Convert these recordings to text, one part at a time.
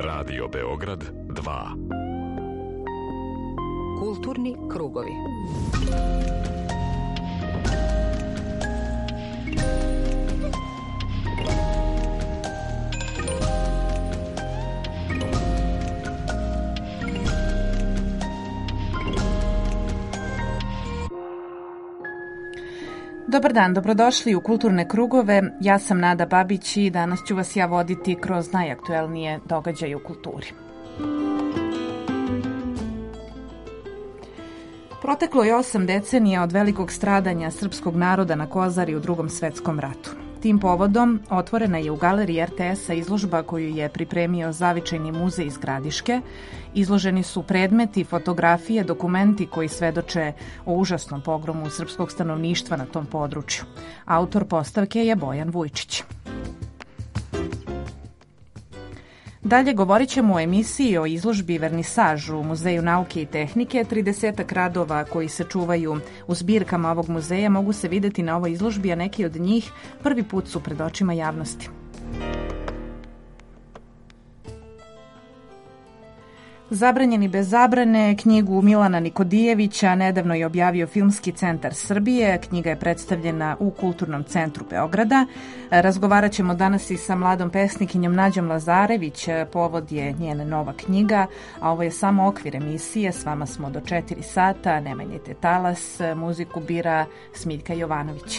Radio Beograd 2. Kulturni krugovi. Dobar dan, dobrodošli u Kulturne krugove. Ja sam Nada Babić i danas ću vas ja voditi kroz najaktuelnije događaje u kulturi. Proteklo je 8 decenija od velikog stradanja srpskog naroda na Kozari u Drugom svetskom ratu. Tim povodom otvorena je u galeriji RTS-a izložba koju je pripremio Zavičajni muzej iz Gradiške. Izloženi su predmeti, fotografije, dokumenti koji svedoče o užasnom pogromu srpskog stanovništva na tom području. Autor postavke je Bojan Vujčić. Dalje govorit ćemo o emisiji o izložbi Vernisaž u Muzeju nauke i tehnike. 30 radova koji se čuvaju u zbirkama ovog muzeja mogu se videti na ovoj izložbi, a neki od njih prvi put su pred očima javnosti. Zabranjeni bez zabrane, knjigu Milana Nikodijevića nedavno je objavio Filmski centar Srbije. Knjiga je predstavljena u Kulturnom centru Beograda. Razgovarat ćemo danas i sa mladom pesnikinjom Nađom Lazarević. Povod je njena nova knjiga, a ovo je samo okvir emisije. S vama smo do 4 sata. Ne menjajte talas. Muziku bira Smiljka Jovanović.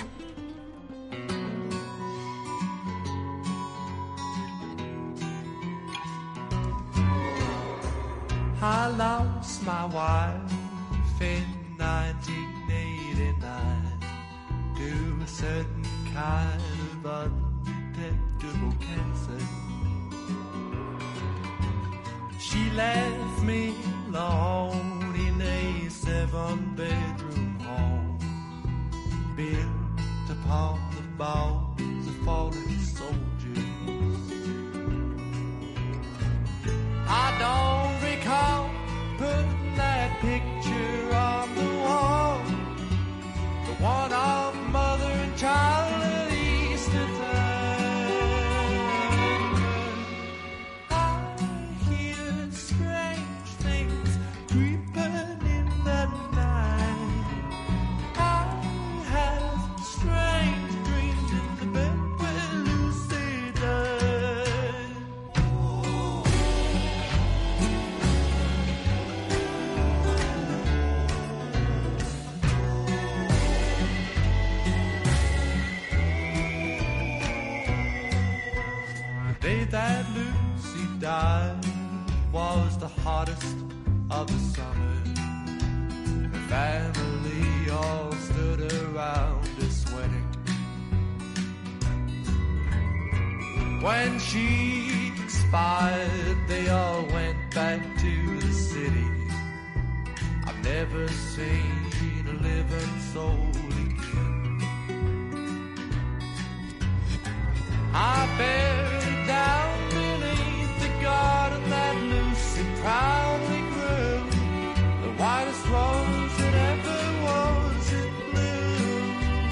I lost my wife in 1989 to a certain kind of undetectable cancer. She left me alone in a 7-bedroom home built upon the bones of fallen soldiers. I don't recall putting that picture on the wall, the one of mother and child at Easter time. I hear strange things creeping in the night. I have strange dreams in the bed where Lucy died. The day that Lucy died was the hottest of the summer. Her family all stood around her sweating. When she expired, they all went back to the city. I've never seen a living soul again. I buried her down beneath the garden that Lucy proudly grew, the whitest rose that ever was in bloom.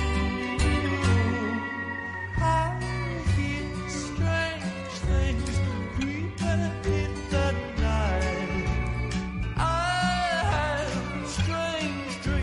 I hear strange things creeping in the night. I have strange dreams.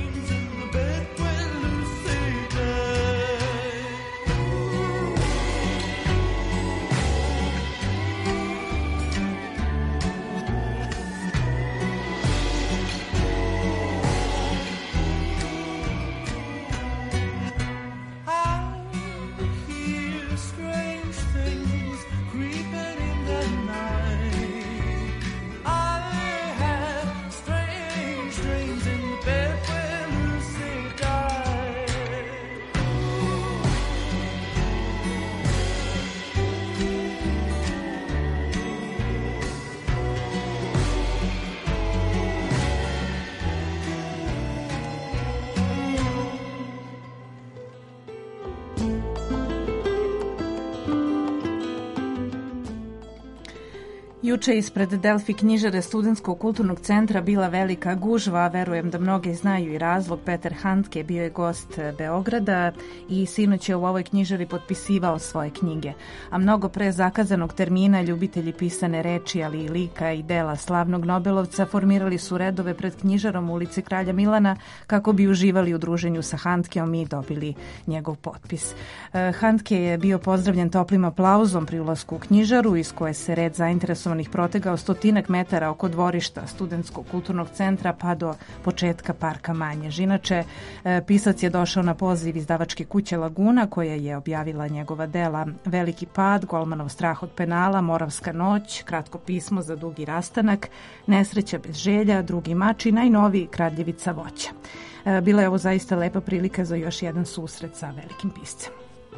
Juče ispred Delfi knjižare Studentskog kulturnog centra bila velika gužva, a verujem da mnogi znaju i razlog. Peter Handke bio je gost Beograda i sinoć je u ovoj knjižari potpisivao svoje knjige. A mnogo pre zakazanog termina ljubitelji pisane reči, ali i lika i dela slavnog Nobelovca formirali su redove pred knjižarom u ulici Kralja Milana kako bi uživali u druženju sa Handkeom i dobili njegov potpis. Handke je bio pozdravljen toplim aplauzom pri ulasku u knjižaru, iz koje se red zainteresovanih protegao 100 metara oko dvorišta Studentskog kulturnog centra pa do početka parka Manjež. Inače, pisac je došao na poziv izdavačke kuće Laguna, koja je objavila njegova dela Veliki pad, Golmanov strah od penala, Moravska noć, Kratko pismo za dugi rastanak, Nesreća bez želja, Drugi mač i najnoviji Kradljevica voća. Bila je ovo zaista lepa prilika za još jedan susret sa velikim piscem.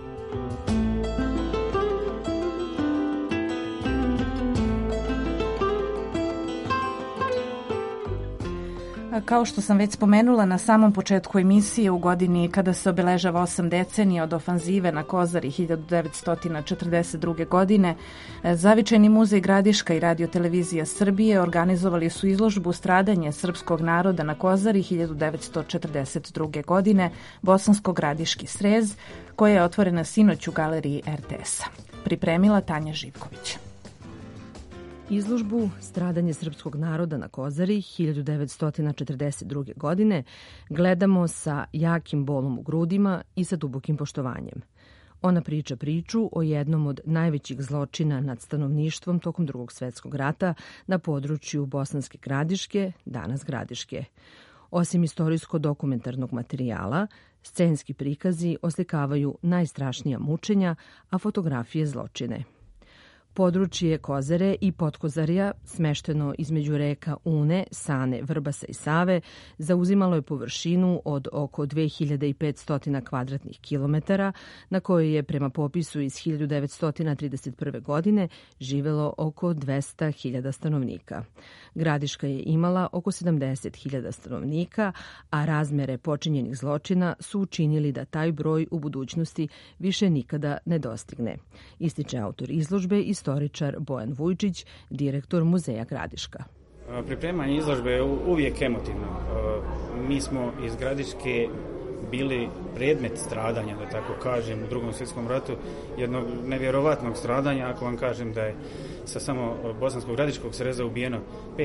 Kao što sam već spomenula na samom početku emisije, u godini kada se obeležava 8 decenija od ofanzive na Kozari 1942. godine, Zavičajni muzej Gradiška i Radio-televizija Srbije organizovali su izložbu Stradanje srpskog naroda na Kozari 1942. godine, Bosansko-Gradiški srez, koja je otvorena sinoć u galeriji RTS-a. Pripremila Tanja Živković. Izložbu Stradanje srpskog naroda na Kozari 1942. godine gledamo sa jakim bolom u grudima i sa dubokim poštovanjem. Ona priča priču o jednom od najvećih zločina nad stanovništvom tokom Drugog svjetskog rata na području Bosanske Gradiške, danas Gradiške. Osim istorijsko-dokumentarnog materijala, scenski prikazi oslikavaju najstrašnija mučenja, a fotografije zločine. Područje Kozare i Potkozarja, smešteno između reka Une, Sane, Vrbasa i Save, zauzimalo je površinu od oko 2500 kvadratnih kilometara, na kojoj je prema popisu iz 1931. godine živelo oko 200.000 stanovnika. Gradiška je imala oko 70.000 stanovnika, a razmere počinjenih zločina su učinili da taj broj u budućnosti više nikada ne dostigne, ističe autor izložbe i istoričar Bojan Vujčić, direktor Muzeja Gradiška. Pripremanje izložbe je uvijek emotivno. Mi smo iz Gradiške bili predmet stradanja, da tako kažem, u Drugom svjetskom ratu, jednog nevjerovatnog stradanja, ako vam kažem da je sa samo bosanskog gradiškog sreza ubijeno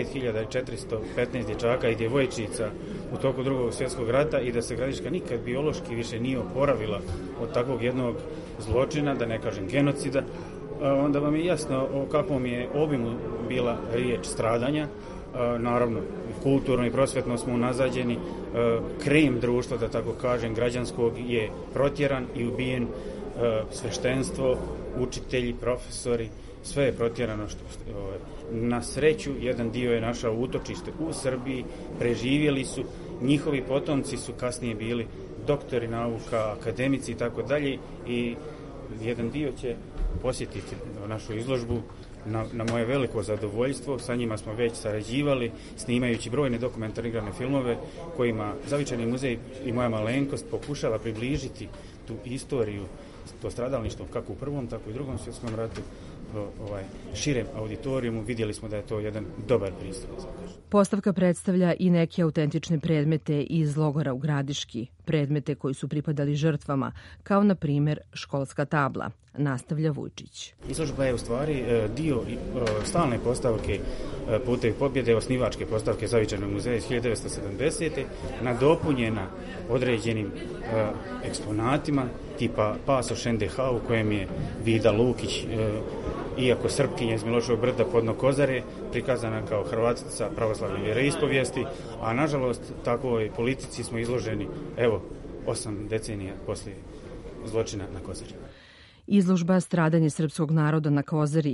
5415 dječaka i djevojčica u toku Drugog svjetskog rata i da se Gradiška nikad biološki više nije oporavila od takvog jednog zločina, da ne kažem genocida, onda vam je jasno o kakvom je obimu bila riječ stradanja. Naravno, kulturno i prosvjetno smo unazađeni, krem društva, da tako kažem, građanskog je protjeran i ubijen, sveštenstvo, učitelji, profesori, sve je protjerano. Na sreću, jedan dio je našao utočište u Srbiji, preživjeli su, njihovi potomci su kasnije bili doktori nauka, akademici i tako dalje, i jedan dio će posjetiti našu izložbu na moje veliko zadovoljstvo. Sa njima smo već sarađivali, snimajući brojne dokumentarne igrane filmove kojima Zavičajni muzej i moja malenkost pokušava približiti tu istoriju, to stradalništvo kako u Prvom, tako i Drugom svjetskom ratu širem auditorijumu. Vidjeli smo da je to jedan dobar pristup. Postavka predstavlja i neke autentične predmete iz logora u Gradiški, predmete koji su pripadali žrtvama, kao na primjer školska tabla, nastavlja Vujčić. Izložba je u stvari dio stalne postavke Putevi pobjede, osnivačke postavke Zavičajnog muzeja iz 1970. nadopunjena određenim eksponatima tipa pasoš NDH u kojem je Vida Lukić, iako Srpkinja iz Miloševog brda podno Kozare, prikazana kao Hrvatica pravoslavne vjeroispovijesti, a nažalost takvoj politici smo izloženi, evo, 8 decenija poslije zločina na Kozari. Izložba Stradanje srpskog naroda na Kozari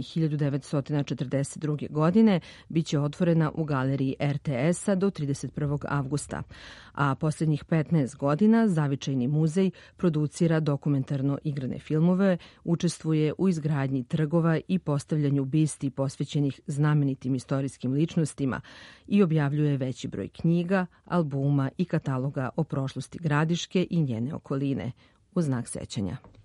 1942. godine biće otvorena u galeriji RTS-a do 31. avgusta, a posljednjih 15 godina Zavičajni muzej producira dokumentarno igrane filmove, učestvuje u izgradnji trgova i postavljanju bisti posvećenih znamenitim istorijskim ličnostima i objavljuje veći broj knjiga, albuma i kataloga o prošlosti Gradiške i njene okoline u znak sećanja.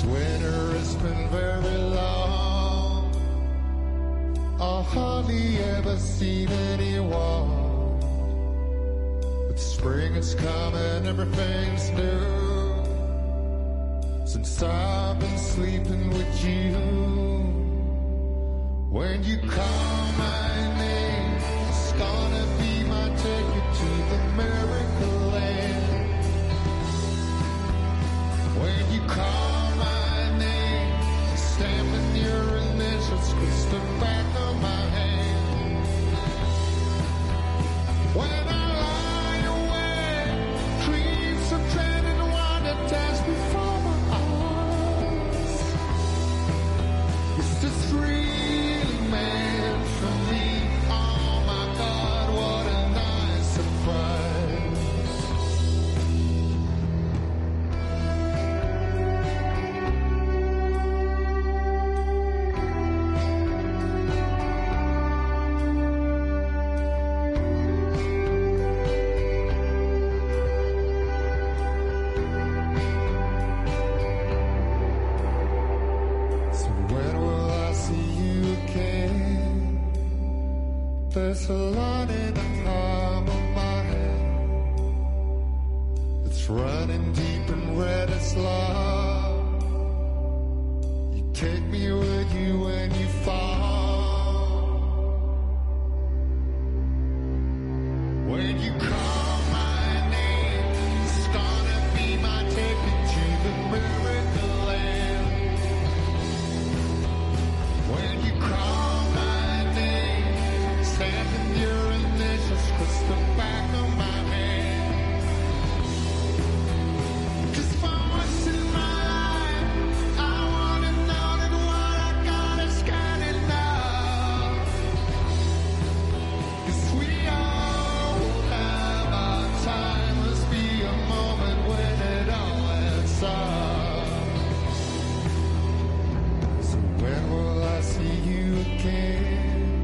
This winter has been very long. I hardly ever seen anyone. But spring is coming, everything's new. Since I've been sleeping with you. When you call my name, it's gonna be my ticket to the miracle land. When you call my name, stamping your initials across the back of my hand. When I lie awake, dreams of dread and wonder dance before my eyes. Is this really meant for me? Oh my God, what a nice surprise. So when will I see you again? There's a line in the palm of my hand. It's running deep and red as love. You take me with you when you fall. When you call my name, it's gonna be my ticket to the miracle land. When you call my name, stamping your initials across the back of my hand. Just for once in my life, I wanna know that what I got is good enough. 'Cause we all have our time, must be a moment when it all ends up. So when will I see you again?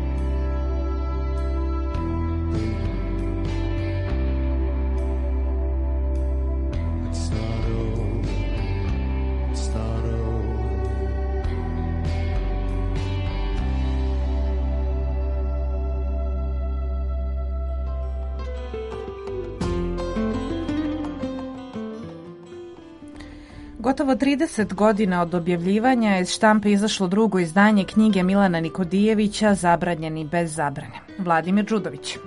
It's not over. It's not over. Gotovo 30 godina od objavljivanja iz štampe izašlo drugo izdanje knjige Milana Nikodijevića Zabranjeni bez zabrane. Vladimir Đudović.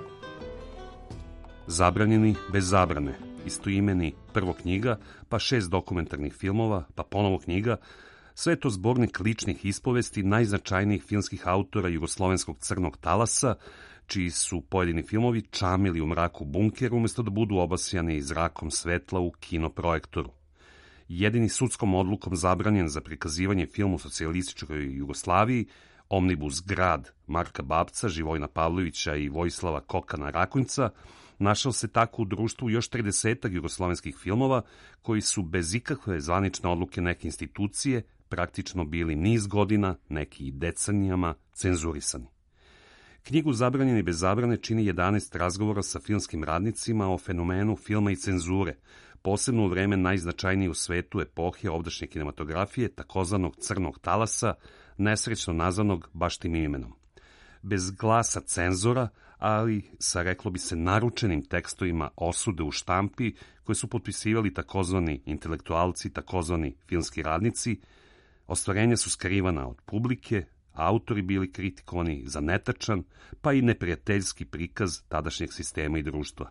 Zabranjeni bez zabrane, istoimeni prvo knjiga, pa 6 dokumentarnih filmova, pa ponovo knjiga, sve je to zbornik ličnih ispovesti najznačajnijih filmskih autora jugoslovenskog crnog talasa, čiji su pojedini filmovi čamili u mraku bunkera umesto da budu obasjani zrakom svetla u kinoprojektoru. Jedini sudskom odlukom zabranjen za prikazivanje filmu u socijalističkoj Jugoslaviji, Omnibus Grad Marka Babca, Živojna Pavlovića i Vojislava Kokana Rakonjca, našao se tako u društvu još 30 jugoslovenskih filmova koji su bez ikakve zvanične odluke neke institucije praktično bili niz godina, neki i decenijama, cenzurisani. Knjigu Zabranjeni bez zabrane čini 11 razgovora sa filmskim radnicima o fenomenu filma i cenzure, posebno u vreme najznačajnije u svetu epohe ovdašnje kinematografije, takozvanog crnog talasa, nesrećno nazvanog baš tim imenom. Bez glasa cenzora, ali sa, reklo bi se, naručenim tekstovima osude u štampi koje su potpisivali takozvani intelektualci, takozvani filmski radnici, ostvarenja su skrivana od publike, a autori bili kritikovani za netačan, pa i neprijateljski prikaz tadašnjeg sistema i društva.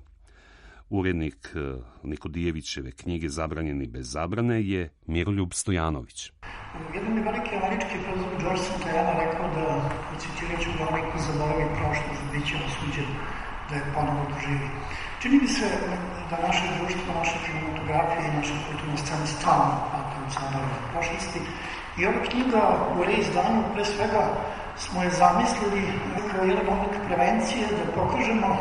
Urednik Nikodijevićeve knjige Zabranjeni bez zabrane je Miroljub Stojanović. Jedan je veliki američki filozof George Santayana rekao da, citiraću ga, onaj ko zaboravi prošlost, bit će osuđen da je ponovo doživi. Čini mi se da naše društvo, naša kinematografija i naša kulturna scena stalno pati u zaboravi prošlosti. I ova knjiga u reizdanju, pre svega, smo je zamislili kao jedan oblik prevencije da pokažemo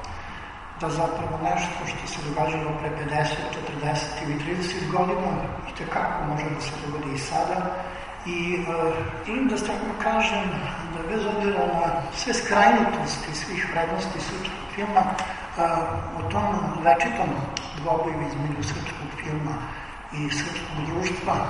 da zapravo nešto što se događalo pre 50, 40 ili 30 godina i tekako može da se dogodi i sada. I želim da stavno kažem da bez obzira na sve skrajnutosti svih vrednosti srpskog filma, o tom večitom dvoboju između srpskog filma i srpskog društva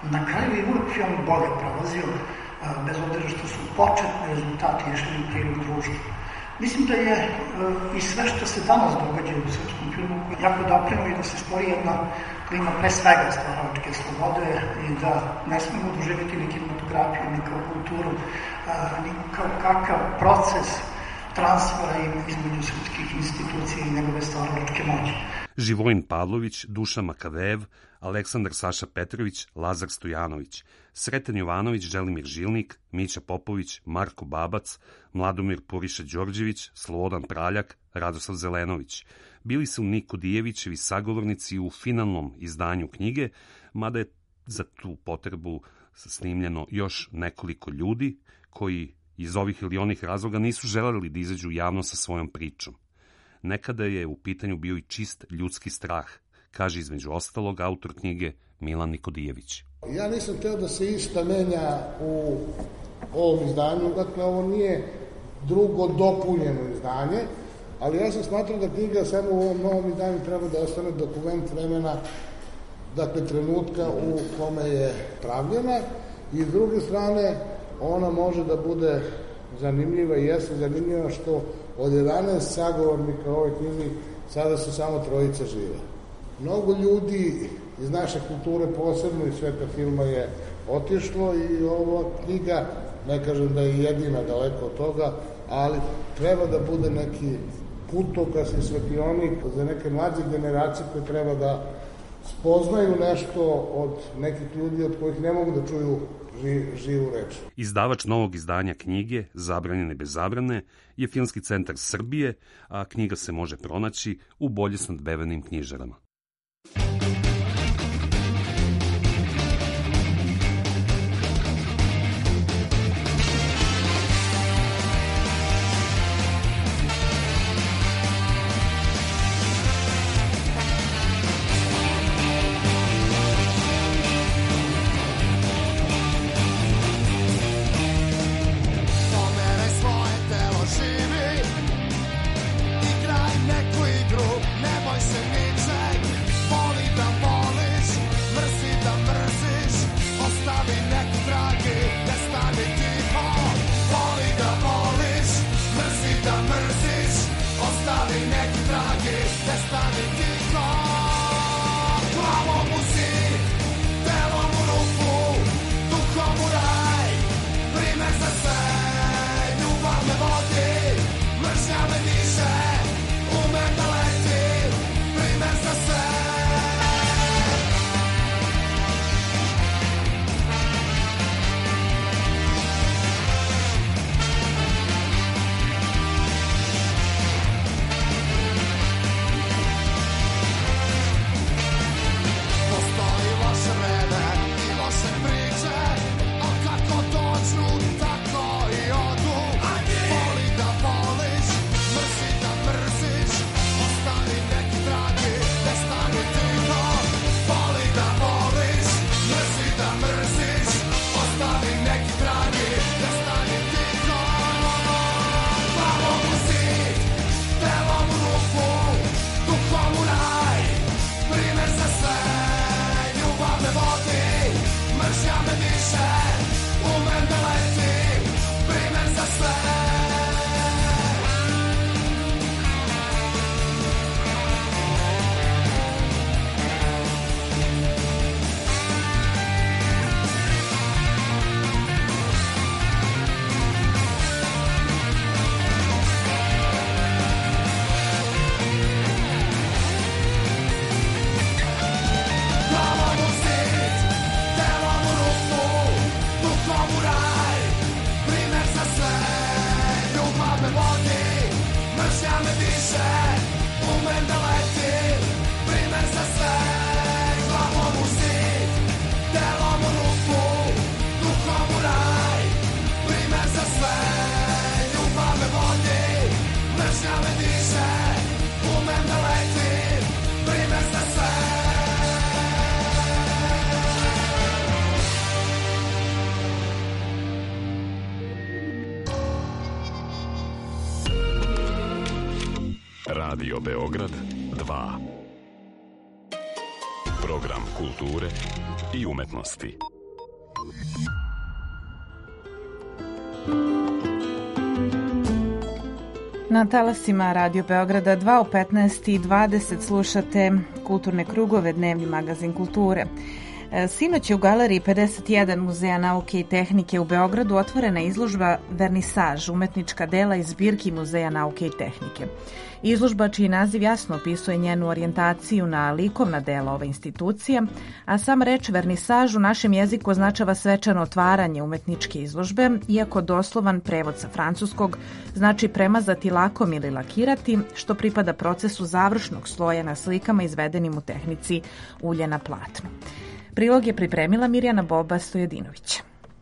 Na kraju je uvek film bolje prolazio, bez obzira što su početni rezultati išli u prilog društvu. Mislim da je i sve što se danas događa u srpskom filmu jako doprino i da se stvori jedna klima pre svega stvaralačke slobode i da ne smemo doživjeti ni kinematografiju, ni kao kulturu, ni kao kakav proces transfera između srpskih institucija i njegove stvaralačke moći. Živojin Pavlović, Dušan Makavejev, Aleksandar Saša Petrović, Lazar Stojanović, Sreten Jovanović, Želimir Žilnik, Mića Popović, Marko Babac, Mladomir Puriša Đorđević, Slobodan Praljak, Radoslav Zelenović. Bili su Niko Dijevićevi sagovornici u finalnom izdanju knjige, mada je za tu potrebu snimljeno još nekoliko ljudi koji iz ovih ili onih razloga nisu želeli da izađu javno sa svojom pričom. Nekada je u pitanju bio i čist ljudski strah, kaže između ostalog autor knjige Milan Nikodijević. Ja nisam teo da se išta menja u ovom izdanju, dakle ovo nije drugo dopunjeno izdanje, ali ja sam smatrao da knjiga samo u ovom novom izdanju treba da ostane dokument vremena, dakle trenutka u kome je pravljena, i s druge strane ona može da bude zanimljiva i jeste zanimljiva što od 11 sagovornika u ovoj knjizi sada su samo 3 žive. Mnogo ljudi iz naše kulture, posebno iz sveta filma, je otišlo i ova knjiga, ne kažem da je jedina daleko od toga, ali treba da bude neki putokaz i svetionik za neke mlađe generacije koje treba da spoznaju nešto od nekih ljudi od kojih ne mogu da čuju živu reč. Izdavač novog izdanja knjige Zabranjene bez zabrane je Filmski centar Srbije, a knjiga se može pronaći u bolje snadbevenim knjižarama. Radio Beograd 2. Program kulture i umetnosti. Na talasima Radio Beograda 2 u 15:20 slušate Kulturne krugove, dnevni magazin kulture. Sinoć je u Galeriji 51 Muzeja nauke i tehnike u Beogradu otvorena izložba Vernisaž, umetnička dela iz zbirki Muzeja nauke i tehnike. Izložba, čiji naziv jasno opisuje njenu orijentaciju na likovna dela ove institucije, a sam reč vernisaž u našem jeziku označava svečano otvaranje umetničke izložbe, iako doslovan prevod sa francuskog znači premazati lakom ili lakirati, što pripada procesu završnog sloja na slikama izvedenim u tehnici ulje na platnu. Prilog je pripremila Mirjana Boba Stojadinović.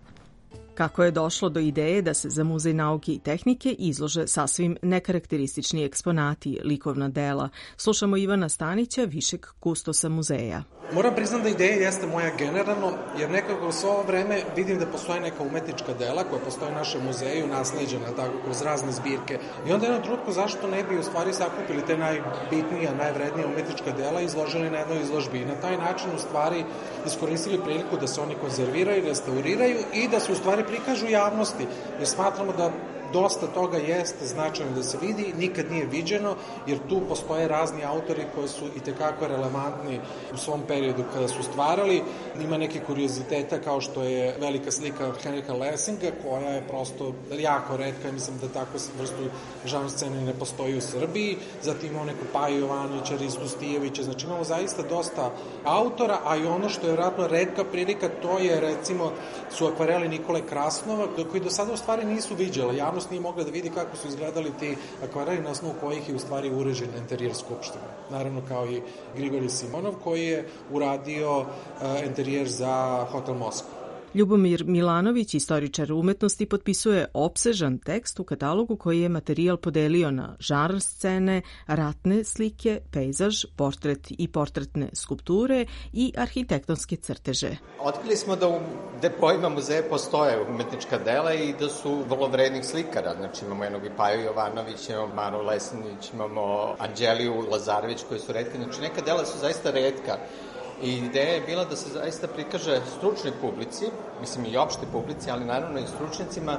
Kako je došlo do ideje da se za Muzej nauke i tehnike izlože sasvim nekarakteristični eksponati, likovna dela, slušamo Ivana Stanića, višeg kustosa muzeja. Moram priznam da ideja jeste moja generalno, jer nekako sve ovo vreme vidim da postoje neka umetnička dela koja postoje u našem muzeju, nasleđena tako kroz razne zbirke. I onda jedno trutko zašto ne bi u stvari sakupili te najbitnija, najvrednija umetnička dela i izložili na jednoj izložbi. I na taj način u stvari iskoristili priliku da se oni konzerviraju, restauriraju i da se u stvari prikažu javnosti. Jer smatramo da dosta toga jeste značajno da se vidi, nikad nije viđeno, jer tu postoje razni autori koji su i tekako relevantni u svom periodu kada su stvarali. Ima neke kurioziteta kao što je velika slika Henrika Lessinga, koja je prosto jako retka, mislim da takvu vrstu žanr scene ne postoji u Srbiji. Zatim imamo neko Paju Jovanovića, Ristu Stijevića, znači imamo zaista dosta autora, a i ono što je vjerojatno retka prilika, to je recimo su akvareli Nikole Krasnova, koji do sada u stvari nisu viđala. Javnost nije mogla da vidi kako su izgledali ti akvareli na osnovu kojih je u stvari uređen interijer Skupštine. Naravno kao i Grigorij Simonov koji je uradio interijer za Hotel Moskva. Ljubomir Milanović, istoričar umetnosti, potpisuje opsežan tekst u katalogu koji je materijal podelio na žanr scene, ratne slike, pejzaž, portret i portretne skulpture i arhitektonske crteže. Otkrili smo da u depoima muzeja postoje umetnička dela i da su vrlo vrednih slikara. Znači imamo jednog i Paju Jovanović, imamo Maru Lesinić, imamo Anđeliju Lazarević koji su retke. Znači neka dela su zaista retka. I ideja je bila da se zaista prikaže stručnoj publici, mislim i opšte publici, ali naravno i stručnicima,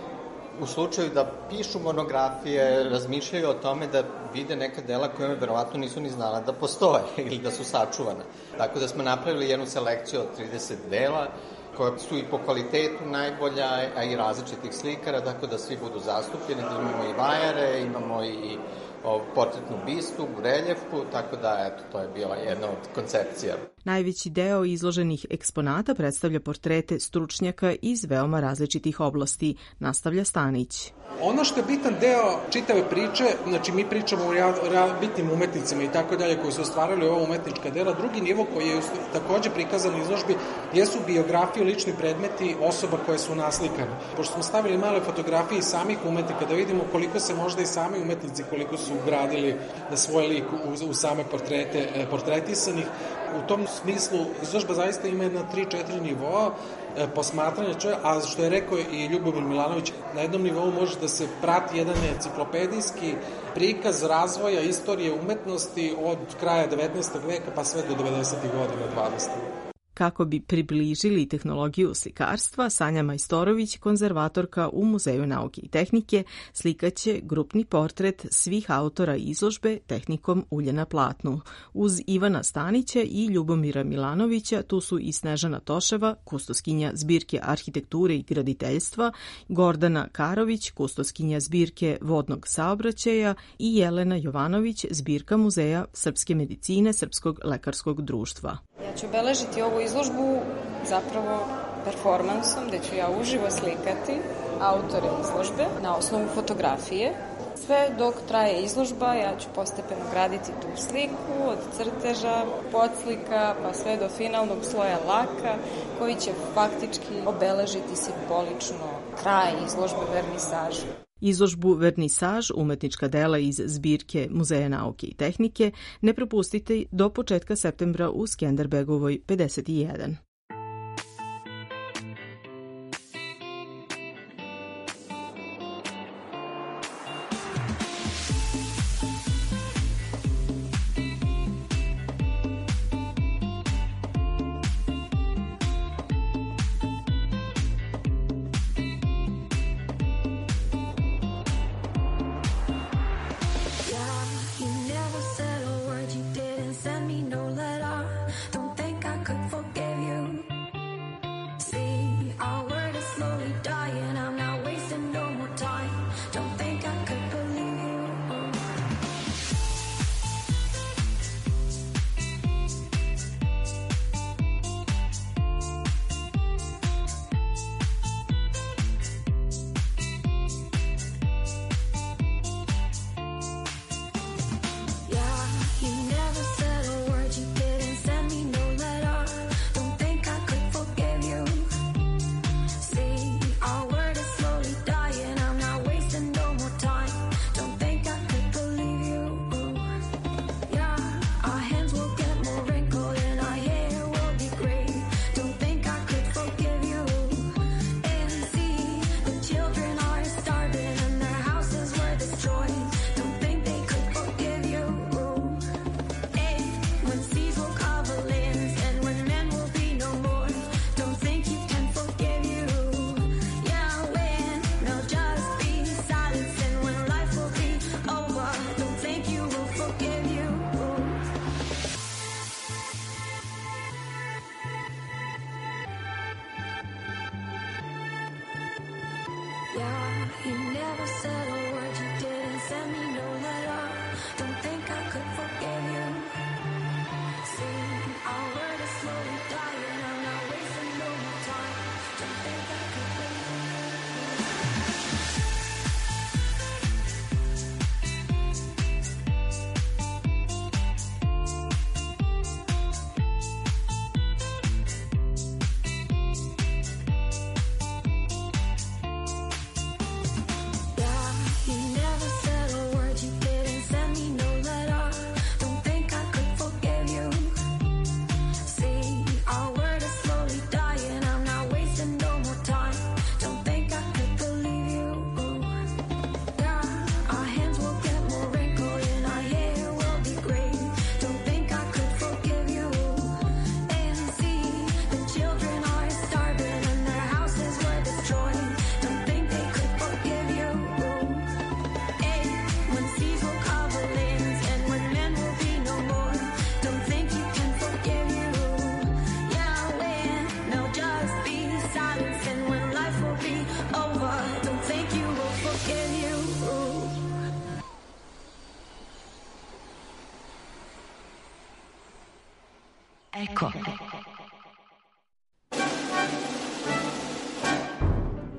u slučaju da pišu monografije, razmišljaju o tome da vide neka dela koja verovatno nisu ni znala da postoje ili da su sačuvana. Tako da smo napravili jednu selekciju od 30 dela, koja su i po kvalitetu najbolja, a i različitih slikara, tako da svi budu zastupljeni, da imamo i vajare, imamo i portretnu bistu, reljefku, tako da, eto, to je bila jedna od koncepcija. Najveći deo izloženih eksponata predstavlja portrete stručnjaka iz veoma različitih oblasti, nastavlja Stanić. Ono što je bitan deo čitave priče, znači mi pričamo o bitnim umetnicima i tako dalje koji su ostvarali ova umetnička dela. Drugi nivo koji je takođe prikazan u izložbi jesu biografije, lični predmeti osoba koje su naslikane. Pošto smo stavili male fotografije i samih umetnika da vidimo koliko se možda i sami umetnici koliko su ugradili na svoj lik u same portrete portretisanih. U tom smislu izložba zaista ima jedna 3-4 nivoa posmatranja čovjeka, a što je rekao i Ljubomir Milanović, na jednom nivou može da se prati jedan enciklopedijski prikaz razvoja istorije umetnosti od kraja 19. veka pa sve do 90. godina 20. Kako bi približili tehnologiju slikarstva, Sanja Majstorović, konzervatorka u Muzeju nauke i tehnike, slikaće grupni portret svih autora izložbe tehnikom ulje na platnu. Uz Ivana Stanića i Ljubomira Milanovića tu su i Snežana Toševa, kustoskinja zbirke arhitekture i graditeljstva, Gordana Karović, kustoskinja zbirke vodnog saobraćaja i Jelena Jovanović, zbirka Muzeja srpske medicine Srpskog lekarskog društva. Ja ću obeležiti ovu izložbu zapravo performansom, gde ću ja uživo slikati autore izložbe na osnovu fotografije. Sve dok traje izložba, ja ću postepeno graditi tu sliku od crteža, podslika, pa sve do finalnog sloja laka, koji će faktički obeležiti simbolično kraj izložbe vernisaža. Izložbu Vernisaž, umetnička dela iz zbirke Muzeja nauke i tehnike, ne propustite do početka septembra u Skenderbegovoj 51.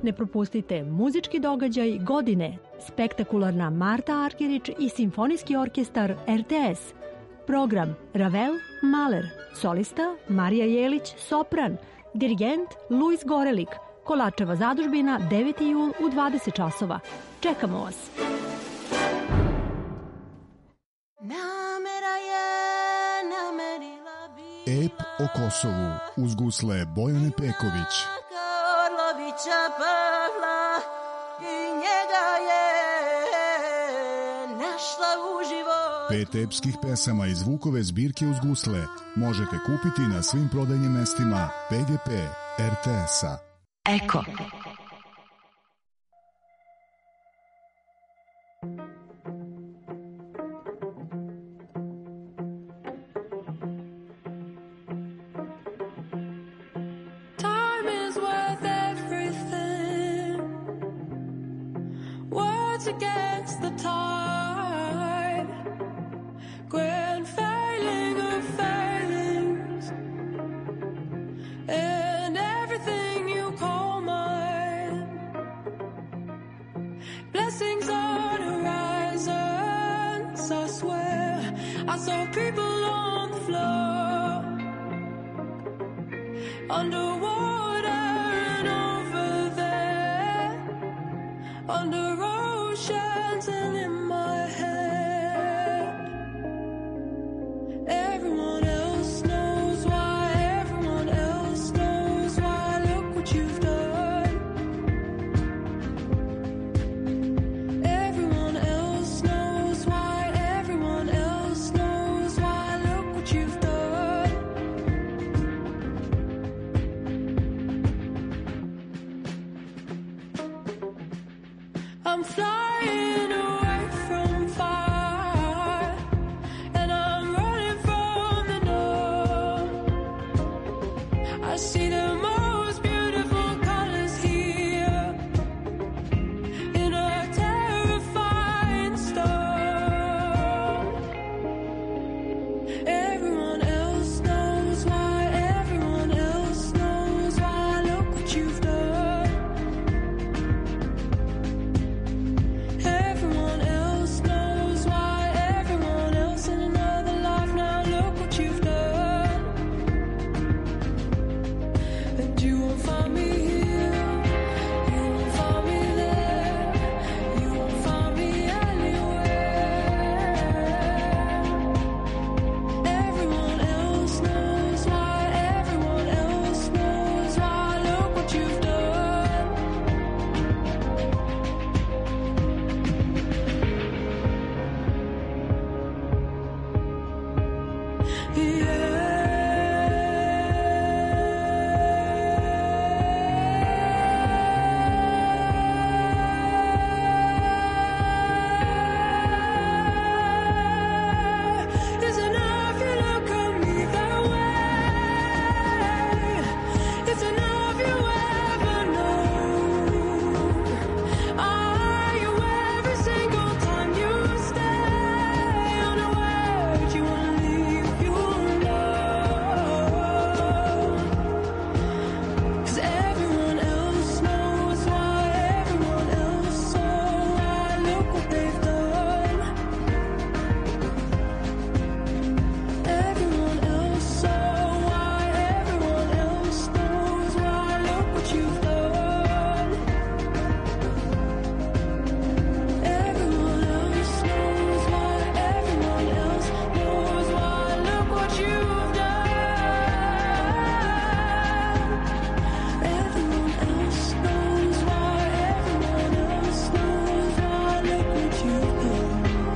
Ne propustite muzički događaj godine, spektakularna Marta Arkerić i simfonijski orkestar RTS. Program Ravel, Mahler, solista Marija Jelić, sopran, dirigent Luis Gorelik, Kolačeva zadužbina 9. jul u 20 časova. Čekamo vas! Ep o Kosovu uz gusle Bojane Peković. Pet epskih pesama iz Vukove zbirke uz gusle možete kupiti na svim prodajnim mestima PGP RTS-a. Eko. Against the tide, grand failing of failings, and everything you call mine. Blessings on horizons, I swear I saw people on the floor, underwater and over there, under oceans and in my head. Everyone else knows why, everyone else knows why. Look what you've done. Everyone else knows why, everyone else knows why. Look what you've done. I'm flying away from fire, and I'm running from the north. I see the most beautiful colors here in a terrifying storm. Everyone else knows why, everyone else knows why. Look what you've done. Everyone else knows why, everyone else in another life now. Look what you've done. And you won't find me here, you won't find me there, you won't find me anywhere. Everyone else knows why, everyone else knows why. Look what you've done. Is enough you look at me that way? Is enough you ever know? Are you every single time you stay on a word you wanna leave, you know? 'Cause everyone else knows why, everyone else so why. Look what they've done. Everyone else so why, everyone else knows why. Look what you've done. Everyone else knows why, everyone else knows why. Look what you've done. Everyone else knows why, everyone else knows why. Look what you've done.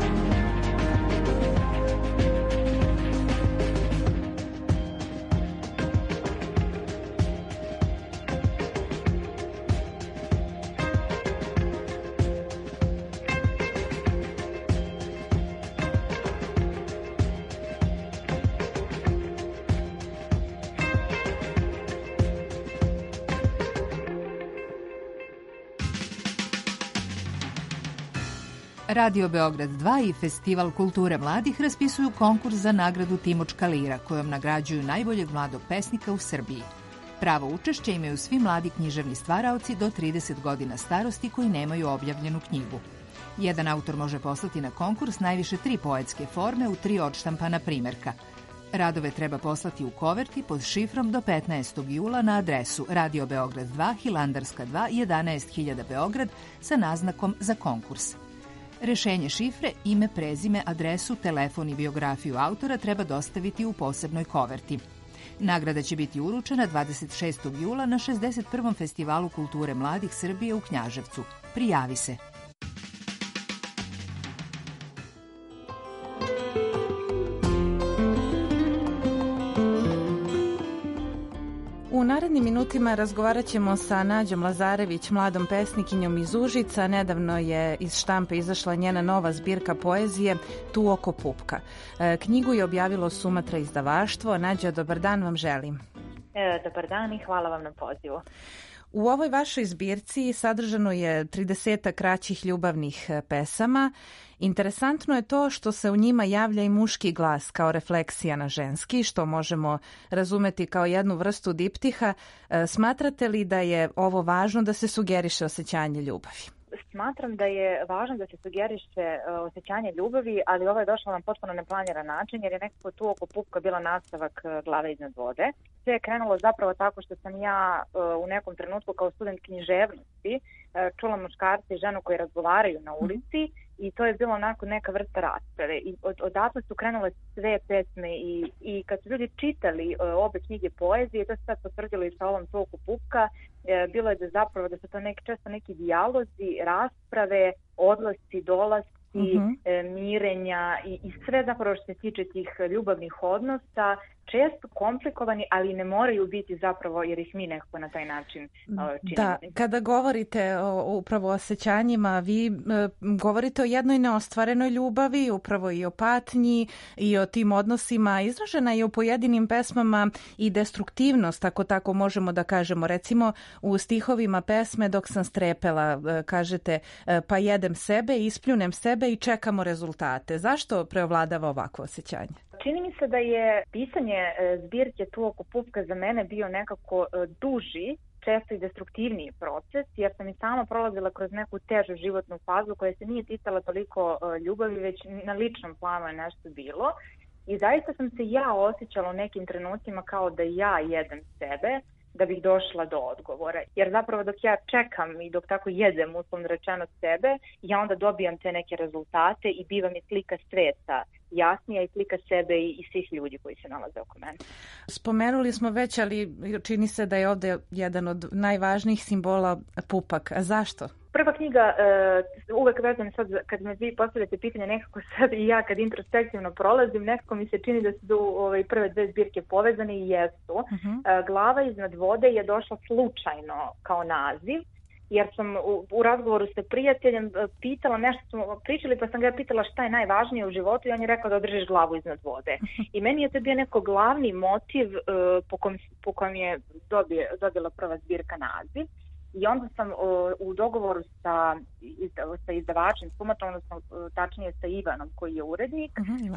Radio Beograd 2 i Festival kulture mladih raspisuju konkurs za nagradu Timočka lira, kojom nagrađuju najboljeg mladog pesnika u Srbiji. Pravo učešće imaju svi mladi književni stvaraoci do 30 godina starosti koji nemaju objavljenu knjigu. Jedan autor može poslati na konkurs najviše 3 poetske forme u 3 odštampana primjerka. Radove treba poslati u koverti pod šifrom do 15. jula na adresu Radio Beograd 2, Hilandarska 2, 11.000 Beograd sa naznakom za konkurs. Rešenje šifre, ime, prezime, adresu, telefon i biografiju autora treba dostaviti u posebnoj koverti. Nagrada će biti uručena 26. jula na 61. Festivalu kulture mladih Srbije u Knjaževcu. Prijavi se! U narednim minutima razgovarat ćemo sa Nađom Lazarević, mladom pesnikinjom iz Užica. Nedavno je iz štampe izašla njena nova zbirka poezije Tu oko pupka. Knjigu je objavilo Sumatra izdavaštvo. Nađa, dobar dan vam želim. Dobar dan i hvala vam na pozivu. U ovoj vašoj zbirci sadržano je 30 kraćih ljubavnih pesama. Interesantno je to što se u njima javlja i muški glas kao refleksija na ženski, što možemo razumeti kao jednu vrstu diptiha. Smatrate li da je ovo važno da se sugeriše osjećanje ljubavi? Smatram da je važno da se sugeriše osjećanje ljubavi, ali ovo je došlo na potpuno neplaniran način, jer je nekako Tu oko pupka bila nastavak Glave iznad vode. Sve je krenulo zapravo tako što sam ja u nekom trenutku kao student književnosti čula muškarce i ženu koji razgovaraju na ulici i to je bilo onako neka vrsta rasprave. I odatle su krenule sve pesme i kad su ljudi čitali obe knjige poezije, to se sad potvrdilo i sa ovom Tu oko pupka, bilo je da zapravo da su to često neki dijalozi, rasprave, odlasci, dolasci, mirenja i sve zapravo što se tiče tih ljubavnih odnosa, često komplikovani, ali ne moraju biti zapravo jer ih mi nekako na taj način činimo. Da, kada govorite upravo o osjećanjima, vi govorite o jednoj neostvarenoj ljubavi, upravo i o patnji i o tim odnosima. Izražena je u pojedinim pesmama i destruktivnost, ako tako možemo da kažemo. Recimo u stihovima pesme Dok sam strepela, kažete pa jedem sebe, ispljunem sebe i čekamo rezultate. Zašto preovladava ovakvo osjećanje? Čini mi se da je pisanje zbirke Tu oko pupka za mene bio nekako duži, često i destruktivniji proces, jer sam i sama prolazila kroz neku težu životnu fazu koja se nije ticala toliko ljubavi, već na ličnom planu je nešto bilo. I zaista sam se ja osjećala u nekim trenucima kao da ja jedem sebe, da bih došla do odgovora. Jer zapravo dok ja čekam i dok tako jedem, uslovno rečeno sebe, ja onda dobijam te neke rezultate i biva mi slika sveta jasnija i slika sebe i svih ljudi koji se nalaze oko mene. Spomenuli smo već, ali čini se da je ovdje jedan od najvažnijih simbola pupak. A zašto? Prva knjiga, uvek vezam sad, kad me vi postavljate pitanje, nekako sad i ja kad introspektivno prolazim, nekako mi se čini da su prve dve zbirke povezane i jesu. Glava iznad vode je došla slučajno kao naziv, jer sam u razgovoru sa prijateljem pitala, nešto smo pričali, pa sam ga pitala šta je najvažnije u životu i on je rekao da održiš glavu iznad vode. I meni je to bio neko glavni motiv po kojem je dobila prva zbirka naziv. I onda sam u dogovoru sa izdavačem Sumatrom, odnosno tačnije sa Ivanom koji je urednik,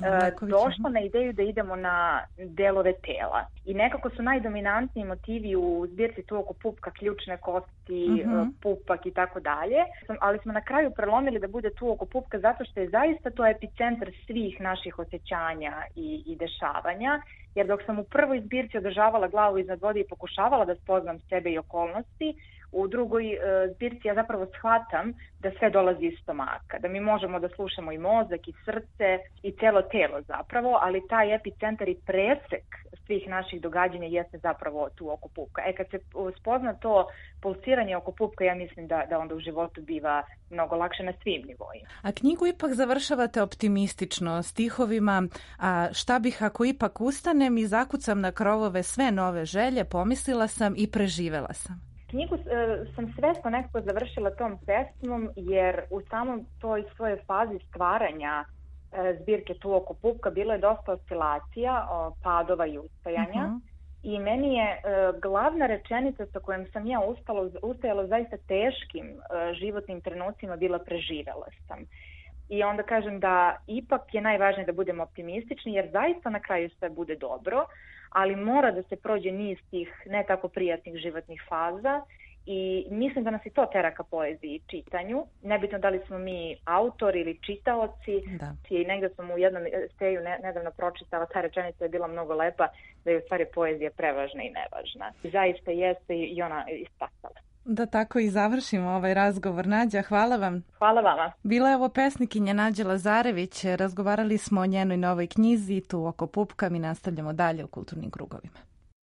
došla na ideju da idemo na delove tela. I nekako su najdominantniji motivi u zbirci Tu oko pupka, ključne kosti, pupak i tako dalje. Ali smo na kraju prelomili da bude Tu oko pupka zato što je zaista to epicentar svih naših osjećanja i dešavanja. Jer dok sam u prvoj zbirci održavala glavu iznad vode i pokušavala da spoznam sebe i okolnosti, u drugoj zbirci ja zapravo shvatam da sve dolazi iz stomaka, da mi možemo da slušamo i mozak i srce i celo telo zapravo, ali taj epicentar i presek svih naših događanja jeste zapravo Tu oko pupka. Kad se spozna to pulsiranje oko pupka, ja mislim da onda u životu biva mnogo lakše na svim nivoima. A knjigu ipak završavate optimistično stihovima, a šta bih ako ipak ustanem i zakucam na krovove sve nove želje, pomislila sam i preživela sam. Knjigu sam svesno nekako završila tom pesmom, jer u samom toj svojoj fazi stvaranja zbirke Tu oko pupka bilo je dosta oscilacija, padova i ustajanja. I meni je glavna rečenica sa kojom sam ja ustajala zaista teškim životnim trenucima bila preživela sam. I onda kažem da ipak je najvažnije da budemo optimistični, jer zaista na kraju sve bude dobro, ali mora da se prođe niz tih ne tako prijatnih životnih faza i mislim da nas i to tera ka poeziji i čitanju. Nebitno da li smo mi autori ili čitaoci, i negdje sam u jednom eseju nedavno pročitala, ta rečenica je bila mnogo lepa, da je u stvari poezija prevažna i nevažna. I zaista jeste i ona ispatala. Da tako i završimo ovaj razgovor. Nađa, hvala vam. Hvala vama. Bila je ovo pesnikinja Nađa Lazarević. Razgovarali smo o njenoj novoj knjizi Tu oko pupka. Mi nastavljamo dalje u kulturnim krugovima.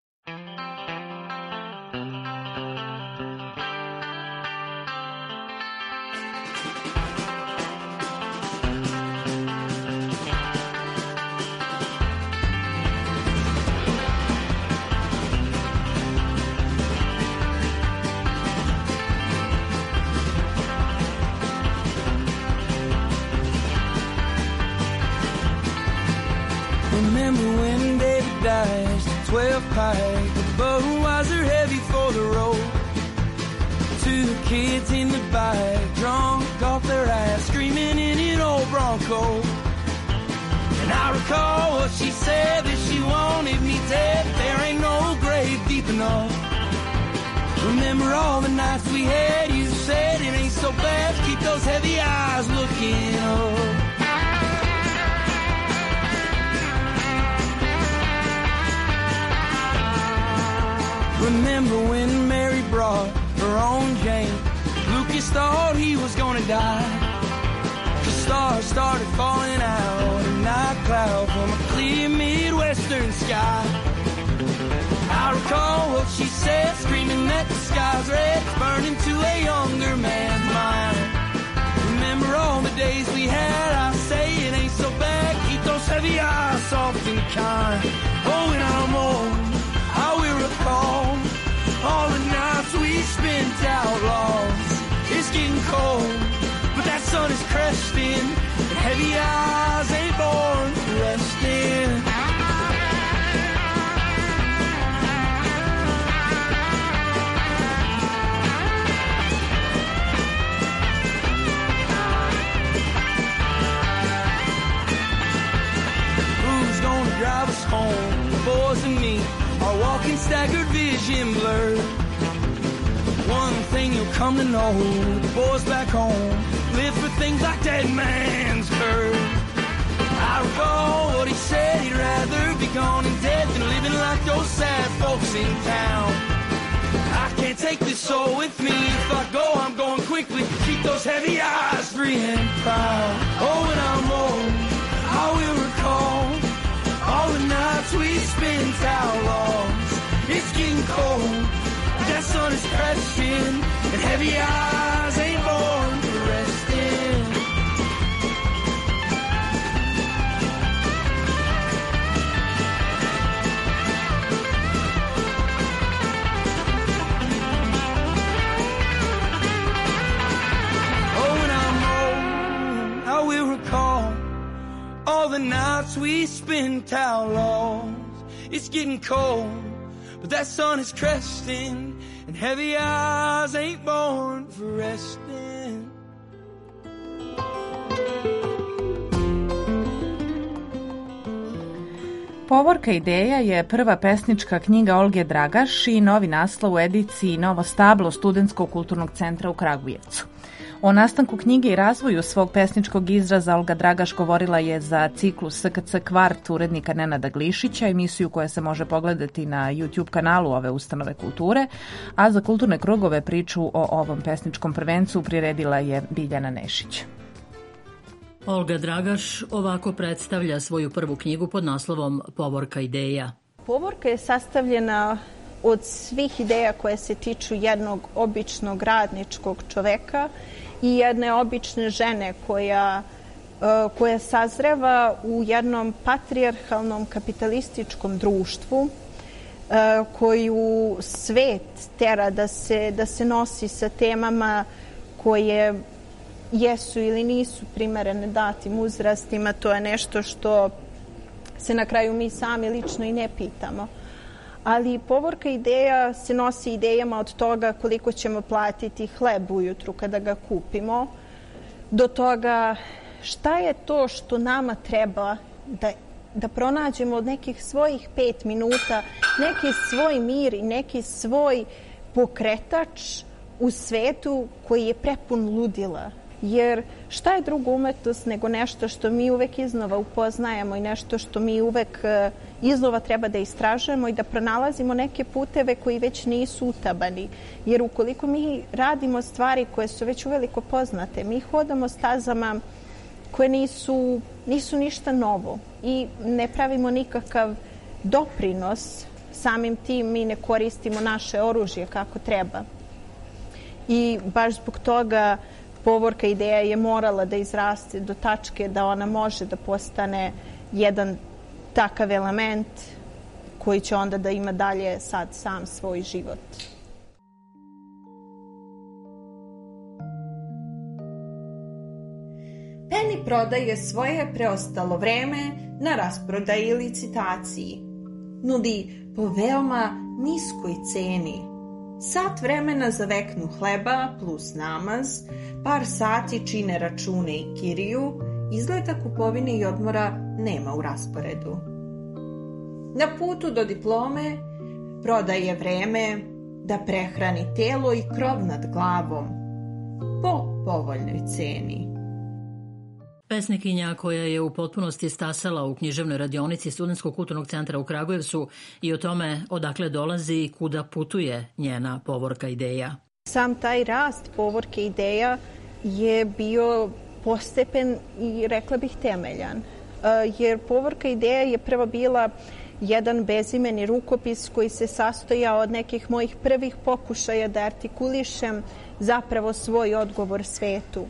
Remember when David dies, 12 pike, the Budweiser heavy for the road. Two kids in the bike, drunk off their ass, screaming in an old Bronco. And I recall what she said, that she wanted me dead. There ain't no grave deep enough. Remember all the nights we had, you said it ain't so bad, keep those heavy eyes looking up. Remember when Mary brought her own Jane? Lucas thought he was gonna die. The stars started falling out, a night cloud from a clear Midwestern sky. I recall what she said, screaming that the sky's red, burning to a younger man's mind. Remember all the days we had, I say it ain't so bad, keep those heavy eyes soft and kind. Oh, and I'm old, I will recall all the nights we spent outlaws. It's getting cold, but that sun is cresting, and heavy eyes ain't born for resting. Who's gonna drive us home? The boys and me are walking staggered, vision blurred. One thing you'll come to know, the boys back home live for things like Dead Man's Curve. I recall what he said, he'd rather be gone and dead than living like those sad folks in town. I can't take this soul with me, if I go I'm going quickly, keep those heavy eyes free and proud. Oh, when I'm old, I will recall all the nights we spent outlaws. It's getting cold, but that sun is pressing, and heavy eyes ain't born for resting. Oh, when I'm old, I will recall all the nights we spent outlaws. It's getting cold, but that sun is cresting, and heavy eyes ain't born for resting. Povorka ideja je prva pesnička knjiga Olge Dragaš i novi naslov u ediciji Novo stablo Studentskog kulturnog centra u Kragujevcu. O nastanku knjige i razvoju svog pesničkog izraza Olga Dragaš govorila je za ciklus SKC Kvart urednika Nenada Glišića, emisiju koja se može pogledati na YouTube kanalu ove ustanove kulture, a za kulturne krugove priču o ovom pesničkom prvencu priredila je Biljana Nešić. Olga Dragaš ovako predstavlja svoju prvu knjigu pod naslovom Povorka ideja. Povorka je sastavljena od svih ideja koje se tiču jednog običnog radničkog čoveka i jedne obične žene koja sazreva u jednom patrijarhalnom kapitalističkom društvu koju svet tera da se nosi sa temama koje jesu ili nisu primerene datim uzrastima. To je nešto što se na kraju mi sami lično i ne pitamo. Ali Povorka ideja se nosi idejama od toga koliko ćemo platiti hleb ujutru kada ga kupimo, do toga šta je to što nama treba da da pronađemo nekih svojih 5 minuta, neki svoj mir i neki svoj pokretač u svetu koji je prepun ludila. Jer šta je druga umetnost nego nešto što mi uvek iznova upoznajemo i nešto što mi uvek iznova treba da istražujemo i da pronalazimo neke puteve koji već nisu utabani. Jer ukoliko mi radimo stvari koje su već uveliko poznate, mi hodamo stazama koje nisu ništa novo i ne pravimo nikakav doprinos, samim tim mi ne koristimo naše oružje kako treba. I baš zbog toga Povorka ideja je morala da izraste do tačke da ona može da postane jedan takav element koji će onda da ima dalje sad sam svoj život. Penny prodaje svoje preostalo vreme na rasprodaji i licitaciji. Nudi po veoma niskoj ceni. Sat vremena za veknu hleba plus namaz, par sati čine račune i kiriju, izgleda kupovine i odmora nema u rasporedu. Na putu do diplome prodaje vreme da prehrani telo i krov nad glavom po povoljnoj ceni. Pesnikinja koja je u potpunosti stasala u književnoj radionici Studentskog kulturnog centra u Kragujevcu i o tome odakle dolazi i kuda putuje njena Povorka ideja. Sam taj rast Povorke ideja je bio postepen i rekla bih temeljan. Jer Povorka ideja je prvo bila jedan bezimeni rukopis koji se sastojao od nekih mojih prvih pokušaja da artikulišem zapravo svoj odgovor svetu.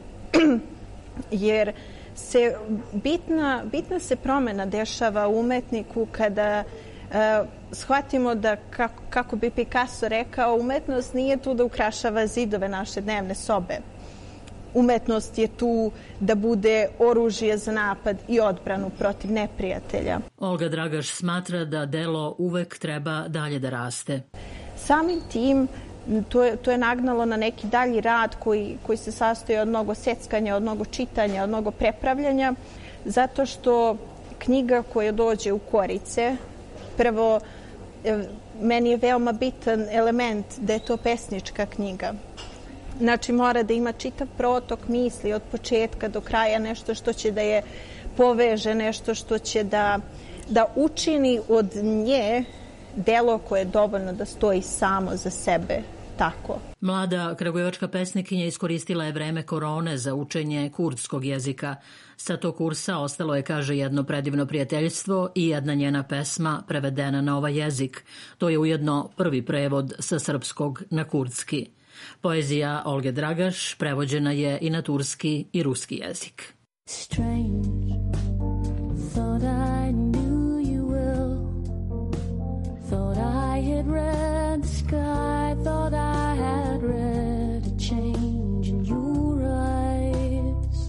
Jer se bitna se promena dešava u umetniku kada shvatimo da, kako bi Picasso rekao, umetnost nije tu da ukrašava zidove naše dnevne sobe. Umetnost je tu da bude oružje za napad i odbranu protiv neprijatelja. Olga Dragaš smatra da delo uvek treba dalje da raste. Samim tim to je nagnalo na neki dalji rad koji se sastoji od mnogo seckanja, od mnogo čitanja, od mnogo prepravljanja, zato što knjiga koja dođe u korice, prvo, meni je veoma bitan element da je to pesnička knjiga. Znači, mora da ima čitav protok misli od početka do kraja, nešto što će da je poveže, nešto što će da učini od nje delo koje je dovoljno da stoji samo za sebe. Tako. Mlada kragujevačka pesnikinja iskoristila je vreme korone za učenje kurdskog jezika. Sa tog kursa ostalo je, kaže, jedno predivno prijateljstvo i jedna njena pesma prevedena na ovaj jezik. To je ujedno prvi prevod sa srpskog na kurdski. Poezija Olge Dragaš prevođena je i na turski i ruski jezik. Strange, thought I knew you well, thought I had read the sky, thought I had read a change in your eyes.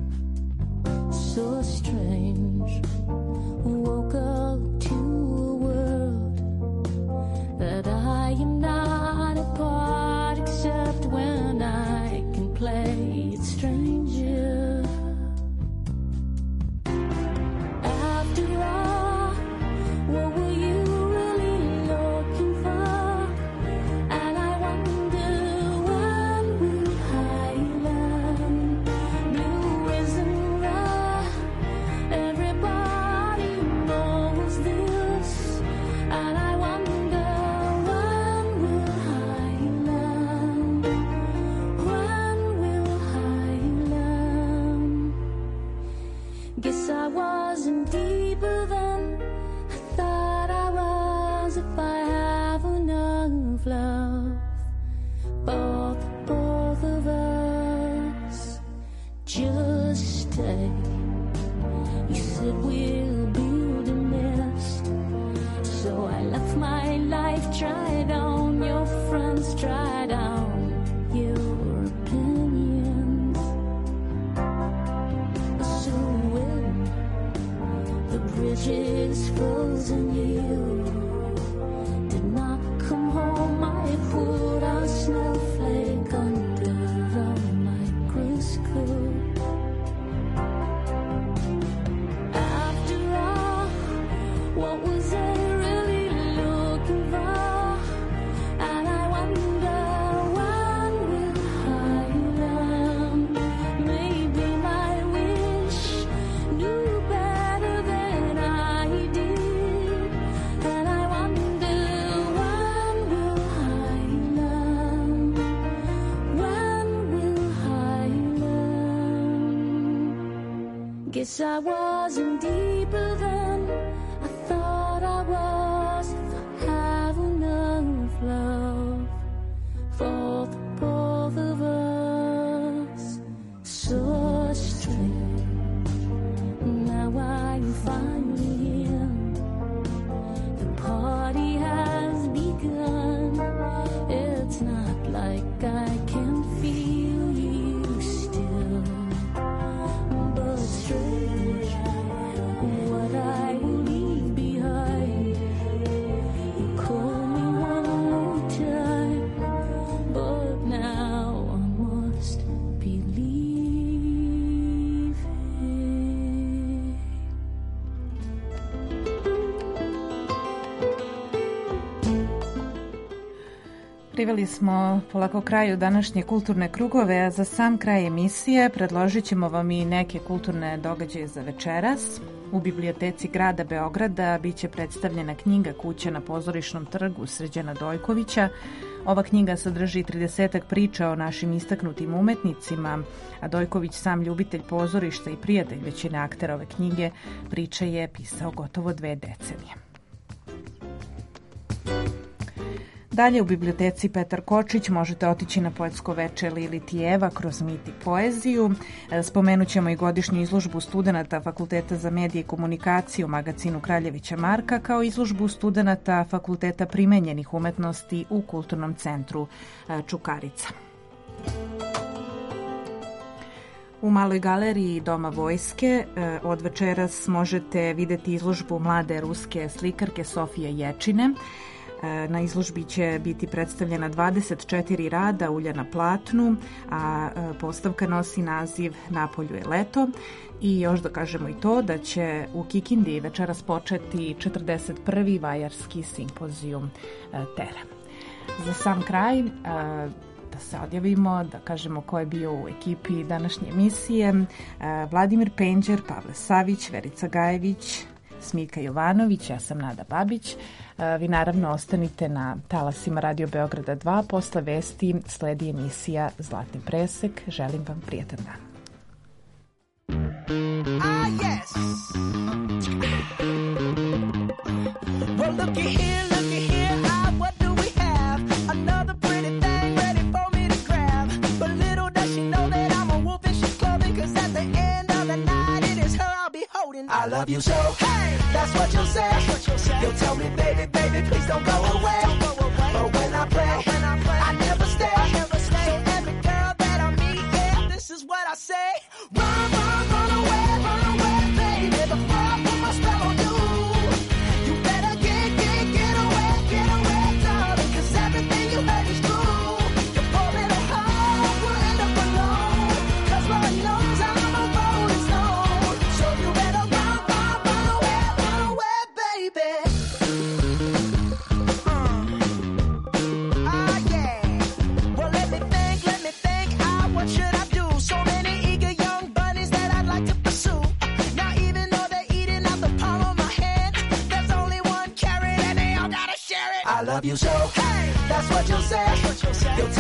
So strange, woke up to a world that I am not a part, except when I can play it stranger. After Guess I wasn't deeper than I thought I was. If I have enough love for the both of us. So strange. Now I'm finally here. The party has begun. It's not like I can feel you still, but strange what I will leave behind. You call me one more time, but now I must believe it. Priveli smo polako kraju današnje kulturne krugove, a za sam kraj emisije predložit ćemo vam i neke kulturne događaje za večeras. U biblioteci grada Beograda biće predstavljena knjiga Kuća na Pozorišnom trgu Srđana Dojkovića. Ova knjiga sadrži 30 priča o našim istaknutim umetnicima, a Dojković, sam ljubitelj pozorišta i prijatelj većine aktera ove knjige, priče je pisao gotovo 2 decenije. Dalje u biblioteci Petar Kočić možete otići na poetsko veče Lili Tijeva kroz mit i poeziju. Spomenut ćemo i godišnju izložbu studenata Fakulteta za medije i komunikaciju u magazinu Kraljevića Marka, kao izložbu studenata Fakulteta primenjenih umetnosti u Kulturnom centru Čukarica. U Maloj galeriji Doma vojske od večeras možete videti izložbu mlade ruske slikarke Sofije Ječine. Na izložbi će biti predstavljena 24 rada ulja na platnu, a postavka nosi naziv Napolju je leto. I još da kažemo i to da će u Kikindi večeras početi 41. vajarski simpozijum Tera. Za sam kraj da se odjavimo, da kažemo ko je bio u ekipi današnje emisije: Vladimir Penđer, Pavle Savić, Verica Gajević, Smika Jovanović, ja sam Nada Babić. Vi naravno ostanite na talasima Radio Beograda 2. Posle vesti sledi emisija Zlatni presek. Želim vam prijatan dan. Ah, yes. Well, looky here, what do we have? Another pretty thing ready for me to grab. But little does she know that I'm a wolf in sheep's clothing, 'cause at the end of the night it is her I'll be holding. I love you so, hey, that's what you'll say. You'll tell me, baby, please don't go away. But when I play, I never stay. So every girl that I meet, yeah, this is what I say. Run away, baby, before I put my spell on you. You better get away, darling, 'cause everything you heard is true. Your poor little heart will end up alone, 'cause Lord knows I'm a rolling stone. So you better run away, baby. Well, let me think, what should I do? So many eager young bunnies that I'd like to pursue. Now even though they're eating out the palm of my hand, there's only one carrot and they all gotta share it. I love you so, hey, that's what you'll say. You'll